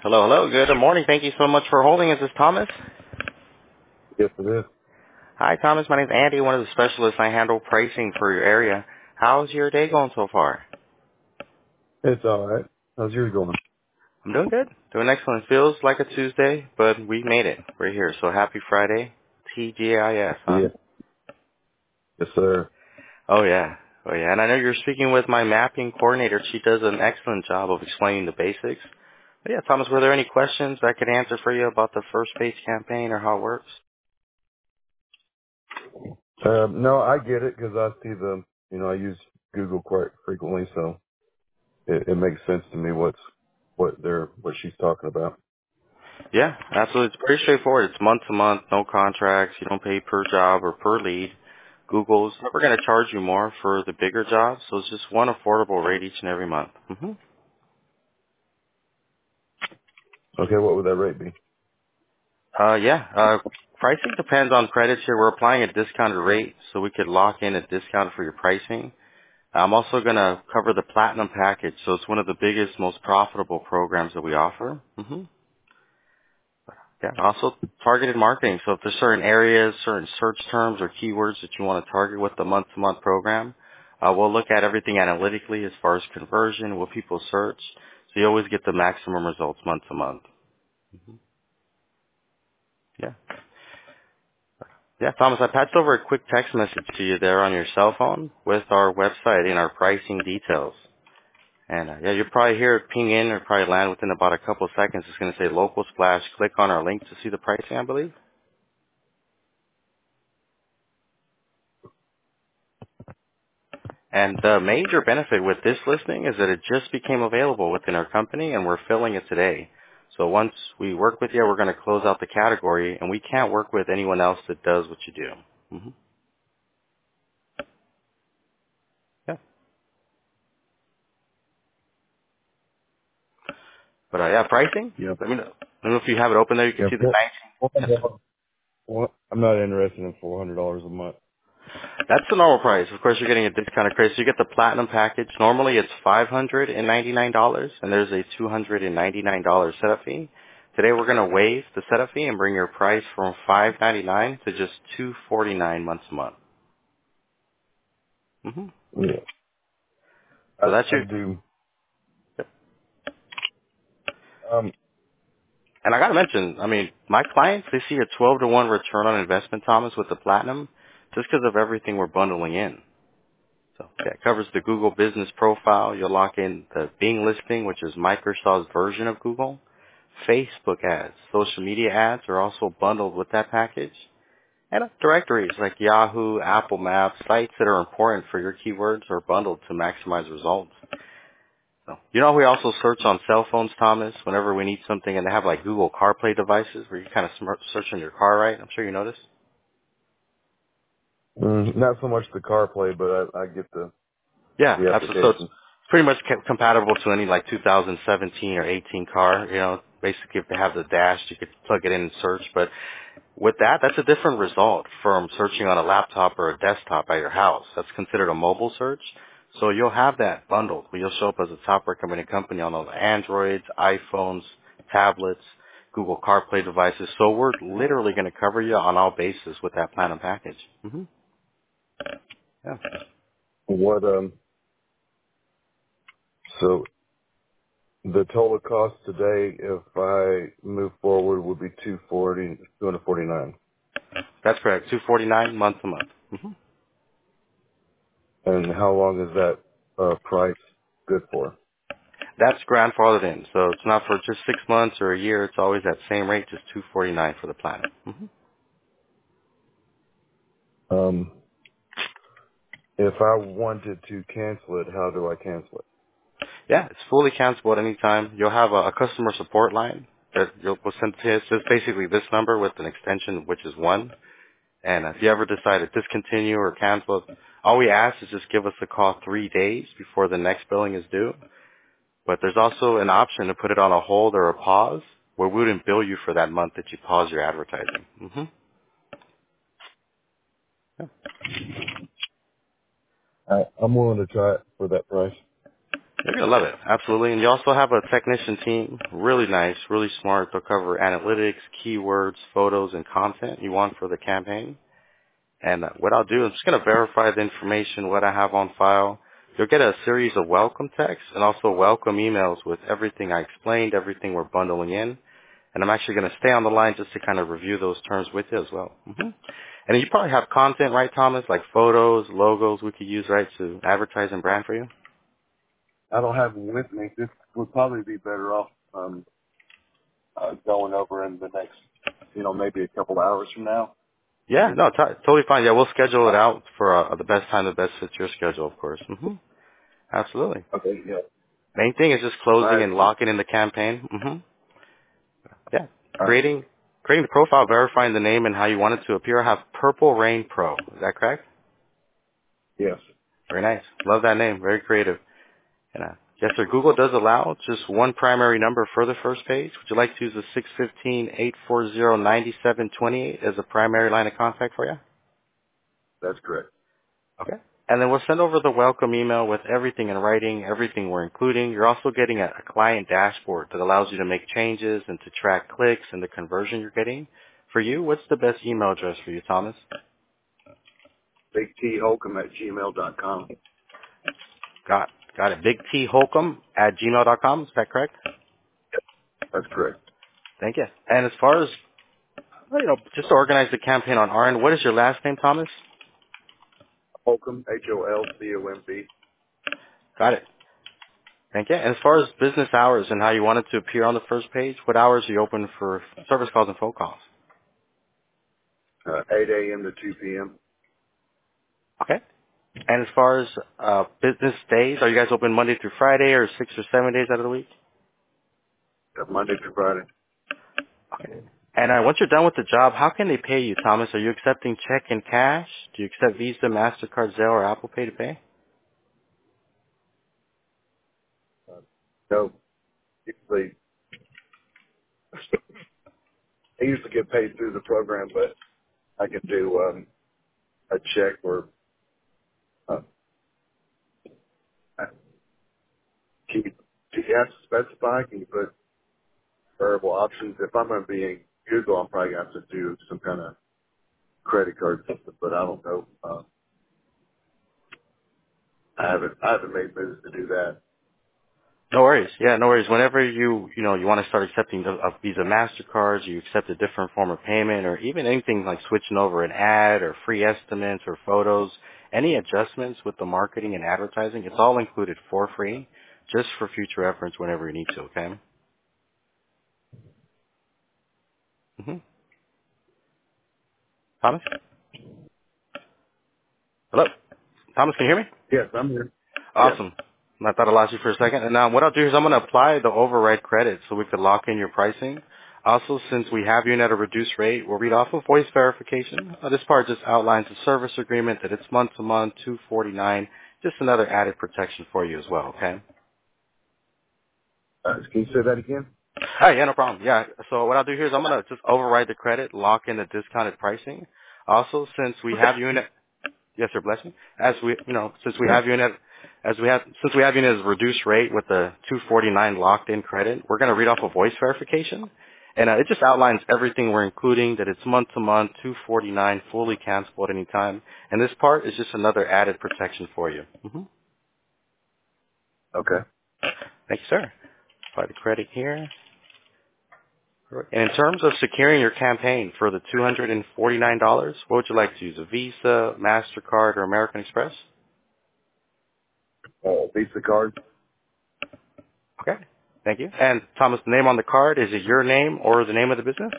Hello, hello. Good morning. Thank you so much for holding. Is this Thomas? Yes, it is. Hi, Thomas. My name's Andy, one of the specialists. I handle pricing for your area. How's your day going so far? It's all right. How's yours going? I'm doing good. Doing excellent. Feels like a Tuesday, but we made it. We're here. So happy Friday. TGIS, huh? Yeah. Yes, sir. Oh, yeah. Oh, yeah. And I know you're speaking with my mapping coordinator. She does an excellent job of explaining the basics. But yeah, Thomas, were there any questions I could answer for you about the first page campaign or how it works? No, I get it because I see I use Google quite frequently, so it makes sense to me what she's talking about. Yeah, absolutely. It's pretty straightforward. It's month to month, no contracts. You don't pay per job or per lead. Google's never going to charge you more for the bigger jobs, so it's just one affordable rate each and every month. Okay, what would that rate be? Yeah, pricing depends on credits here. We're applying a discounted rate, so we could lock in a discount for your pricing. I'm also going to cover the platinum package, so it's one of the biggest, most profitable programs that we offer. Yeah, also targeted marketing. So if there's certain areas, certain search terms or keywords that you want to target with the month-to-month program, we'll look at everything analytically as far as conversion, what people search. So you always get the maximum results month to month. Yeah. Yeah, Thomas, I patched over a quick text message to you there on your cell phone with our website and our pricing details. And yeah, you'll probably hear it ping in or probably land within about a couple of seconds. It's going to say local splash. Click on our link to see the pricing, I believe. And the major benefit with this listing is that it just became available within our company and we're filling it today. So once we work with you, we're going to close out the category and we can't work with anyone else that does what you do. Yeah. But yeah, pricing? Yep. Let me know. Let me know if you have it open there. You can Yeah. see the 19. Yes, sir. I'm not interested in $400 a month. That's the normal price. Of course, you're getting a discounted price. So you get the platinum package. Normally, it's $599, and there's a $299 setup fee. Today, we're going to waive the setup fee and bring your price from $599 to just $249 months a month. Yeah. So that's I your. do. Um. And I got to mention, I mean, my clients, they see a 12 to 1 return on investment, Thomas, with the platinum, just because of everything we're bundling in. So yeah, it covers the Google Business Profile. You'll lock in the Bing listing, which is Microsoft's version of Google. Facebook ads, social media ads are also bundled with that package. And directories like Yahoo, Apple Maps, sites that are important for your keywords are bundled to maximize results. So, you know, we also search on cell phones, Thomas, whenever we need something, and they have like Google CarPlay devices where you kind of search on your car, right? I'm sure you noticed. Not so much the car play, but I get Yeah, the absolutely. So it's application. pretty much compatible to any like 2017 or 18 car. You know, basically if they have the dash, you could plug it in and search. But with that, that's a different result from searching on a laptop or a desktop at your house. That's considered a mobile search. So you'll have that bundled. You'll show up as a top recommended company on all the Androids, iPhones, tablets, Google CarPlay devices. So we're literally going to cover you on all bases with that platinum package. Yeah. What So the total cost today, if I move forward, would be 249. That's correct. 249 month to month. And how long is that price good for? That's grandfathered in, so it's not for just 6 months or a year. It's always that same rate, just 249 for the platinum. Um, if I wanted to cancel it, how do I cancel it? Yeah, it's fully cancelable at any time. You'll have a customer support line that we'll send to you. It's just basically this number with an extension, which is 1. And if you ever decide to discontinue or cancel it, all we ask is just give us a call 3 days before the next billing is due. But there's also an option to put it on a hold or a pause where we wouldn't bill you for that month that you pause your advertising. I'm willing to try it for that price. You're gonna love it, absolutely. And you also have a technician team, really nice, really smart. They'll cover analytics, keywords, photos, and content you want for the campaign. And what I'll do, I'm just gonna verify the information, what I have on file. You'll get a series of welcome texts and also welcome emails with everything I explained, everything we're bundling in. And I'm actually gonna stay on the line just to kind of review those terms with you as well. And you probably have content, right, Thomas? Like photos, logos we could use, right, to advertise and brand for you? I don't have them with me. This would probably be better off going over in the next, maybe a couple hours from now. Yeah, no, totally fine. Yeah, we'll schedule it out for the best time that best fits your schedule, of course. Absolutely. Okay, yeah. Main thing is just All closing right. and locking in the campaign. Yeah. All right. Creating the profile, verifying the name and how you want it to appear. I have Purple Rain Pro. Is that correct? Yes. Very nice. Love that name. Very creative. And yes, sir. Google does allow just one primary number for the first page. Would you like to use the 615-840-9728 as a primary line of contact for you? That's correct. Okay. And then we'll send over the welcome email with everything in writing, everything we're including. You're also getting a client dashboard that allows you to make changes and to track clicks and the conversion you're getting. For you, what's the best email address for you, Thomas? BigTHolcomb@gmail.com. Got it. Big T Holcomb at gmail.com. Is that correct? That's correct. Thank you. And as far as, just to organize the campaign on our end, what is your last name, Thomas? Holcomb, Holcomb. Got it. Thank you. And as far as business hours and how you want it to appear on the first page, what hours are you open for service calls and phone calls? 8 a.m. to 2 p.m. Okay. And as far as business days, are you guys open Monday through Friday or 6 or 7 days out of the week? Monday through Friday. Okay. And once you're done with the job, how can they pay you, Thomas? Are you accepting check and cash? Do you accept Visa, MasterCard, Zelle, or Apple Pay to pay? No, usually, I usually get paid through the program, but I can do a check or uh, can you have to specify? Can you put variable options? If I'm going to be in Google, I'm probably going to have to do some kind of credit card system, but I don't know. I haven't made moves to do that. No worries. Yeah, no worries. Whenever you want to start accepting Visa, MasterCards, you accept a different form of payment, or even anything like switching over an ad or free estimates or photos, any adjustments with the marketing and advertising, it's all included for free, just for future reference whenever you need to. Okay. Thomas. Hello. Thomas, can you hear me? Yes, I'm here. Yes. Awesome. I thought I lost you for a second. And now what I'll do is I'm going to apply the override credit so we could lock in your pricing. Also, since we have you in at a reduced rate, we'll read off of voice verification. This part just outlines the service agreement that it's month to month, $249. Just another added protection for you as well, okay? Can you say that again? Oh, yeah, no problem. Yeah, so what I'll do here is I'm going to just override the credit, lock in the discounted pricing. Also, since we have you in at yes, sir, bless me. As we, since we Yeah. have you in at, since we have you in at a reduced rate with the 249 locked in credit, we're going to read off a voice verification. And it just outlines everything we're including, that it's month to month, 249, fully cancelable at any time. And this part is just another added protection for you. Okay. Thank you, sir. Apply the credit here. And in terms of securing your campaign for the $249, what would you like to use? A Visa, MasterCard, or American Express? Visa card. Okay. Thank you. And Thomas, the name on the card, is it your name or the name of the business?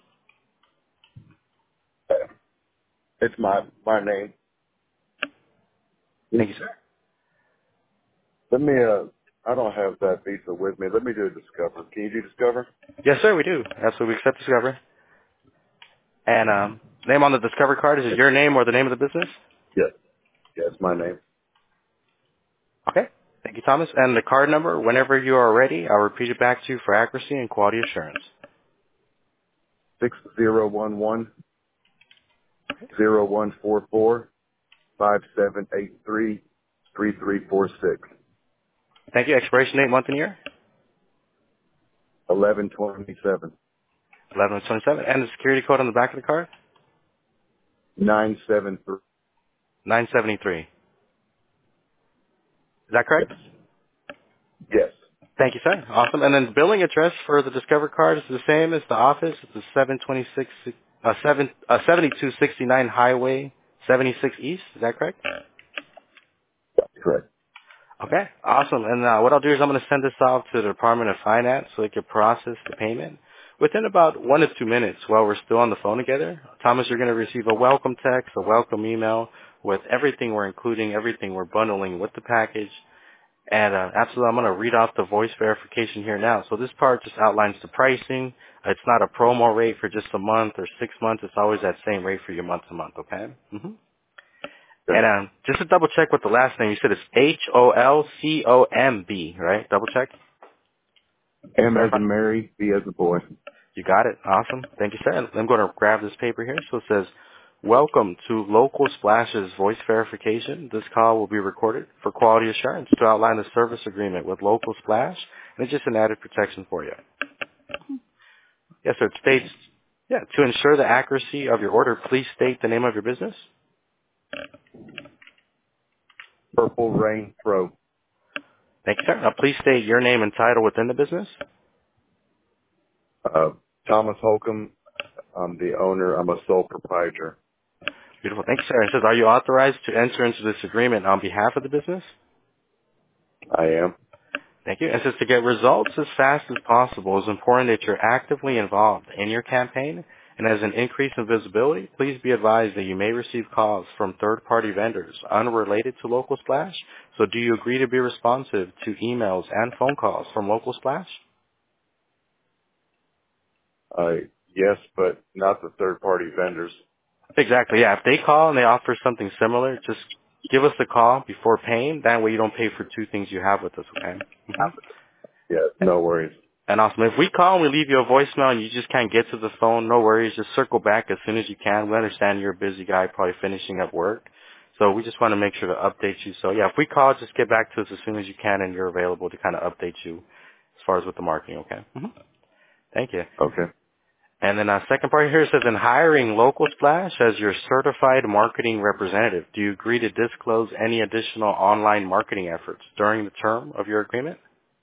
It's my name. Thank you, sir. Let me. I don't have that Visa with me. Let me do a Discover. Can you do Discover? Yes, sir, we do. Absolutely. We accept Discover. And name on the Discover card, is it your name or the name of the business? Yes. Yeah, it's my name. Okay. Thank you, Thomas. And the card number, whenever you are ready, I'll repeat it back to you for accuracy and quality assurance. 6011-0144-5783-3346. Thank you. Expiration date, month and year? 11/27. 11/27. And the security code on the back of the card? 973. 973. Is that correct? Yes. Yes. Thank you, sir. Awesome. And then the billing address for the Discover card is the same as the office. It's the 7269 Highway 76 East. Is that correct? That's correct. Okay. Awesome. And what I'll do is I'm going to send this off to the Department of Finance so they can process the payment. Within about 1 to 2 minutes while we're still on the phone together, Thomas, you're going to receive a welcome text, a welcome email with everything we're including, everything we're bundling with the package. And absolutely, I'm going to read off the voice verification here now. So this part just outlines the pricing. It's not a promo rate for just a month or 6 months. It's always that same rate for your month to month, okay? Mm-hmm. Okay. And just to double check with the last name, you said it's Holcomb, right? Double check. M as Verify. in Mary, B as a boy. You got it. Awesome. Thank you, sir. And I'm going to grab this paper here. So it says, welcome to Local Splash's voice verification. This call will be recorded for quality assurance to outline the service agreement with Local Splash. And it's just an added protection for you. Yes, sir. It states, to ensure the accuracy of your order, please state the name of your business. Purple Rain Pro. Thank you, sir. Now, please state your name and title within the business. Thomas Holcomb. I'm the owner. I'm a sole proprietor. Beautiful. Thank you, sir. It says, are you authorized to enter into this agreement on behalf of the business? I am. Thank you. It says to get results as fast as possible, it's important that you're actively involved in your campaign. And as an increase in visibility, please be advised that you may receive calls from third-party vendors unrelated to Local Splash. So do you agree to be responsive to emails and phone calls from Local Splash? Yes, but not the third-party vendors. Exactly, yeah. If they call and they offer something similar, just give us a call before paying. That way you don't pay for two things you have with us, okay? Yeah, no worries. And awesome. If we call and we leave you a voicemail and you just can't get to the phone, no worries. Just circle back as soon as you can. We understand you're a busy guy, probably finishing up work. So we just want to make sure to update you. So yeah, if we call, just get back to us as soon as you can and you're available to kind of update you as far as with the marketing, okay? Thank you. Okay. And then second part here says, in hiring Local Splash as your certified marketing representative, do you agree to disclose any additional online marketing efforts during the term of your agreement?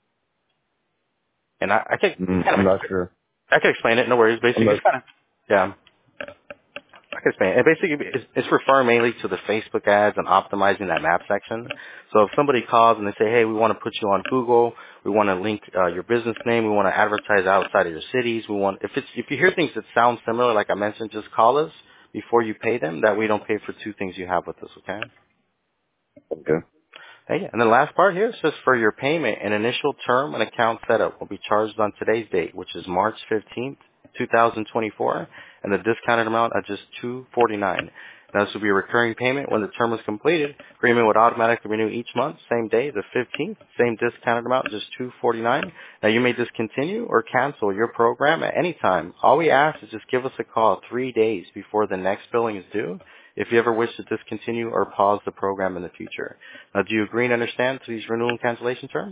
And I can I'm not sure. I can explain it. No worries. Basically, it's kind of, yeah. I can explain it. Basically, it's referring mainly to the Facebook ads and optimizing that map section. So if somebody calls and they say, hey, we want to put you on Google, we want to link your business name, we want to advertise outside of your cities, if you hear things that sound similar, like I mentioned, just call us before you pay them. That way you don't pay for two things you have with us, okay? Okay. Hey, and the last part here says for your payment, an initial term and account setup will be charged on today's date, which is March 15th, 2024, and the discounted amount at just $249. Now, this will be a recurring payment when the term is completed. Agreement would automatically renew each month, same day, the 15th, same discounted amount, just $249. Now, you may discontinue or cancel your program at any time. All we ask is just give us a call 3 days before the next billing is due if you ever wish to discontinue or pause the program in the future. Now, do you agree and understand to these renewal and cancellation terms?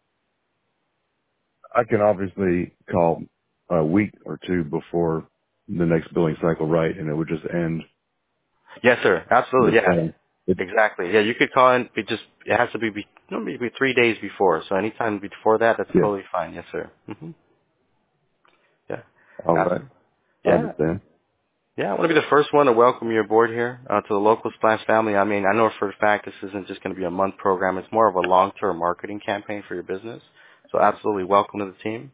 I can obviously call a week or two before the next billing cycle, right? And it would just end. Yes, sir. Absolutely. Yeah. It, Exactly. Yeah, you could call in. It has to be maybe 3 days before. So anytime before that, that's yeah. totally fine. Yes, sir. Yeah. All right. Absolutely. I Yeah. understand. Yeah, I want to be the first one to welcome you aboard here to the Local Splash family. I mean, I know for a fact this isn't just going to be a month program. It's more of a long-term marketing campaign for your business. So absolutely welcome to the team.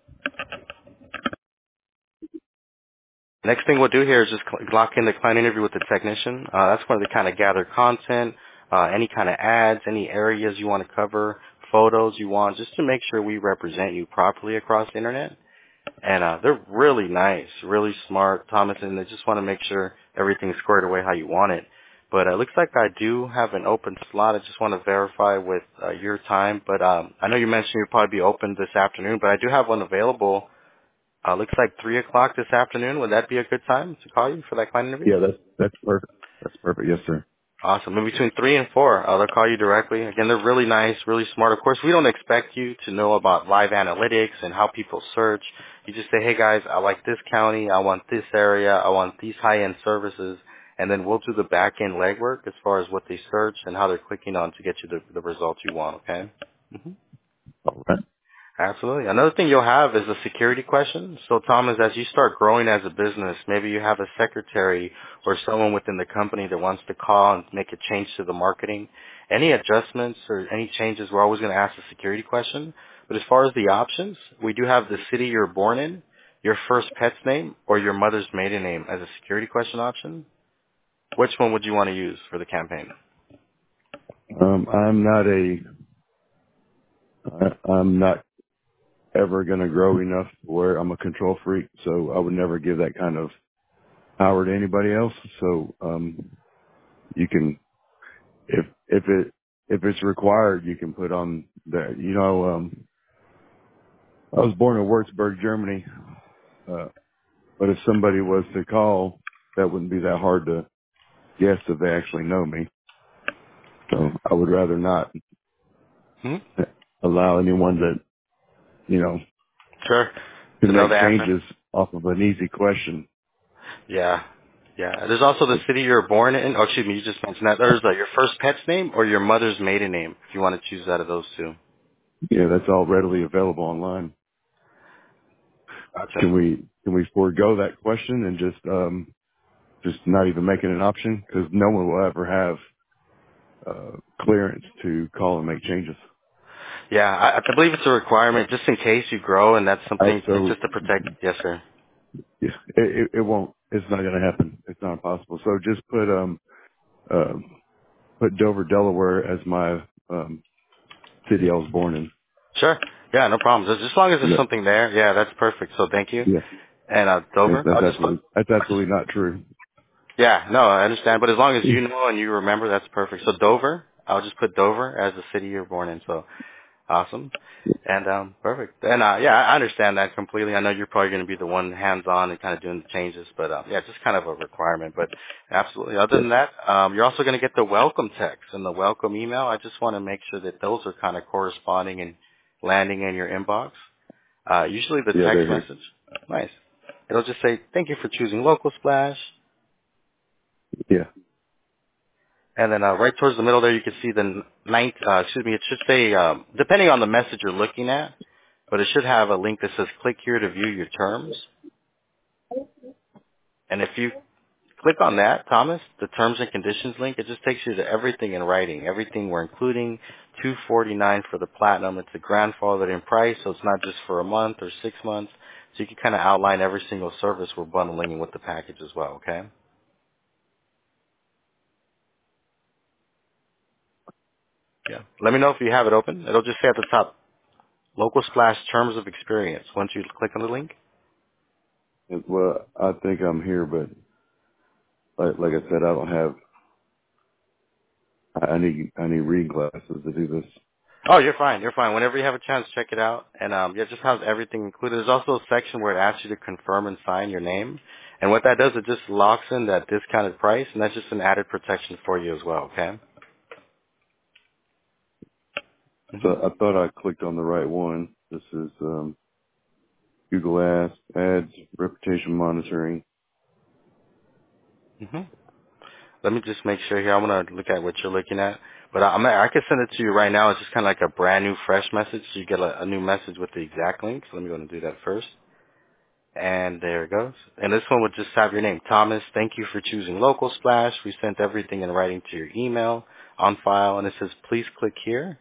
Next thing we'll do here is just lock in the client interview with the technician. That's where they kind of gather content, any kind of ads, any areas you want to cover, photos you want, just to make sure we represent you properly across the internet. And they're really nice, really smart, Thomas, and they just want to make sure everything's squared away how you want it. But it looks like I do have an open slot. I just want to verify with your time. But I know you mentioned you'll probably be open this afternoon, but I do have one available. Looks like 3 o'clock this afternoon. Would that be a good time to call you for that client interview? Yeah, that's perfect. That's perfect. Yes, sir. Awesome. In between 3 and 4, they'll call you directly. Again, they're really nice, really smart. Of course, we don't expect you to know about live analytics and how people search. You just say, hey guys, I like this county, I want this area, I want these high-end services, and then we'll do the back-end legwork as far as what they search and how they're clicking on to get you the results you want, okay? Mm-hmm. All right. Absolutely. Another thing you'll have is a security question. So, Thomas, as you start growing as a business, maybe you have a secretary or someone within the company that wants to call and make a change to the marketing. Any adjustments or any changes, we're always going to ask a security question. But as far as the options, we do have the city you're born in, your first pet's name, or your mother's maiden name as a security question option. Which one would you want to use for the campaign? I'm not ever going to grow enough where I'm a control freak, so I would never give that kind of power to anybody else. So, you can, if it's required, you can put on that. I was born in Würzburg, Germany, but if somebody was to call, that wouldn't be that hard to guess if they actually know me. So I would rather not Hmm? allow anyone that, Sure. To can know make the answer? changes off of an easy question. Yeah. Yeah. There's also the city you're born in. Oh, excuse me, you just mentioned that. There's your first pet's name or your mother's maiden name, if you want to choose out of those two. Yeah, that's all readily available online. Gotcha. Can we forego that question and just not even make it an option? Because no one will ever have clearance to call and make changes. Yeah, I believe it's a requirement just in case you grow, and that's something So just to protect. Yes, sir. yeah, it won't. It's not going to happen. It's not possible. So just uh, put Dover, Delaware as my city I was born in. Sure. Yeah, no problem. Just as long as there's Yeah, something there, yeah, that's perfect. So thank you. yeah. And Dover, That's I'll just put. absolutely not true. Yeah, no, I understand. But as long as you know and you remember, that's perfect. So Dover, I'll just put Dover as the city you're born in. So awesome. And perfect. And yeah, I understand that completely. I know you're probably going to be the one hands-on and kind of doing the changes, but yeah, just kind of a requirement. But absolutely. Other Yeah, than that, you're also going to get the welcome text and the welcome email. I just want to make sure that those are kind of corresponding and landing in your inbox. Usually the yeah, text they're here. message, nice. It'll just say, "Thank you for choosing Local Splash." Yeah, And then right towards the middle there, you can see the it should say, depending on the message you're looking at, but it should have a link that says click here to view your terms. And if you click on that, Thomas, the terms and conditions link, it just takes you to everything in writing, everything we're including, $249 for the platinum. It's a grandfathered in price, so it's not just for a month or 6 months. So you can kind of outline every single service we're bundling in with the package as well, okay? Yeah. Let me know if you have it open. It'll just say at the top, Local Splash Terms of Experience once you click on the link. well, I think I'm here, but like I said, I don't have. I need reading glasses to do this. Oh, you're fine. You're fine. Whenever you have a chance, check it out. And yeah, it just has everything included. There's also a section where it asks you to confirm and sign your name. And what that does, it just locks in that discounted price, and that's just an added protection for you as well, okay? So hmm I thought I clicked on the right one. This is Google Ads, reputation monitoring. hmm Let me just make sure here. I want to look at what you're looking at. But I can send it to you right now. It's just kind of like a brand new, fresh message. So you get a new message with the exact link. So let me go and do that first. And there it goes. And this one would just have your name, Thomas. Thank you for choosing Local Splash. We sent everything in writing to your email on file. And it says, please click here.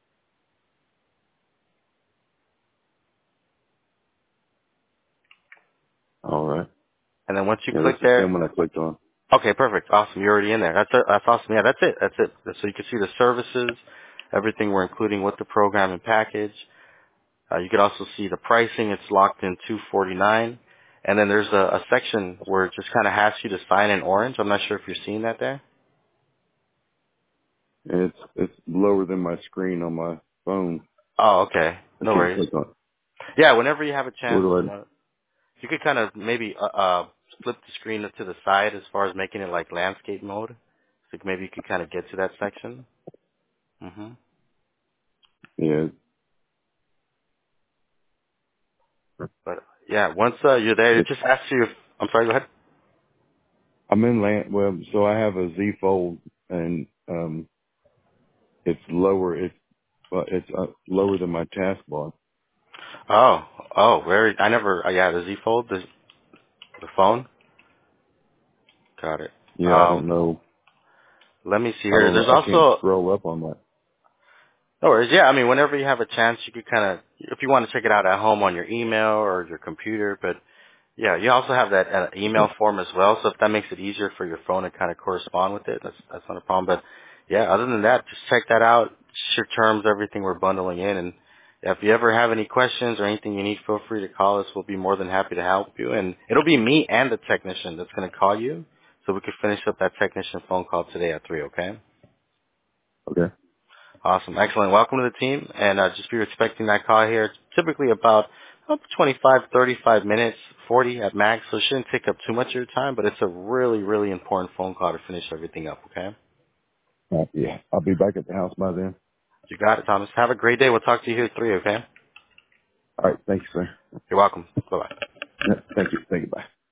All right. And then once you Yeah, click that's the there, same one I clicked on. okay, perfect. Awesome. You're already in there. That's it. That's awesome. Yeah, that's it. That's it. So you can see the services, everything we're including with the program and package. You can also see the pricing. It's locked in $249. And then there's a section where it just kind of asks you to sign in orange. I'm not sure if you're seeing that there. And it's lower than my screen on my phone. Oh, okay. I No can't worries. click on it. Yeah, whenever you have a Where chance, do you know, you could kind of maybe flip the screen to the side as far as making it like landscape mode. So maybe you could kind of get to that section. hmm Yeah. But yeah, once you're there, it just asks you. If, I'm sorry. Go ahead. I'm in land. Well, so I have a Z Fold, and it's lower. It's lower than my taskbar. Very. I never. Yeah, the Z Fold, the phone. Got it. Yeah, I don't know. Let me see I here. don't know. There's I can't also scroll up on that. no worries. Yeah, I mean, whenever you have a chance, you could kind of, if you want to check it out at home on your email or your computer. But yeah, you also have that email Okay. form as well. So if that makes it easier for your phone to kind of correspond with it, that's not a problem. But yeah, other than that, just check that out. Just your terms, everything we're bundling in, and if you ever have any questions or anything you need, feel free to call us. We'll be more than happy to help you. And it'll be me and the technician that's going to call you, so we could finish up that technician phone call today at 3. Okay. Okay. Awesome. Excellent. Welcome to the team. And just be expecting that call here. It's typically about 25, 35 minutes, 40 at max. So it shouldn't take up too much of your time, but it's a really, really important phone call to finish everything up, okay? Yeah. I'll be back at the house by then. You got it, Thomas. Have a great day. We'll talk to you here at 3, okay? All right. Thank you, sir. You're welcome. Bye-bye. Yeah, thank you. Thank you. Bye.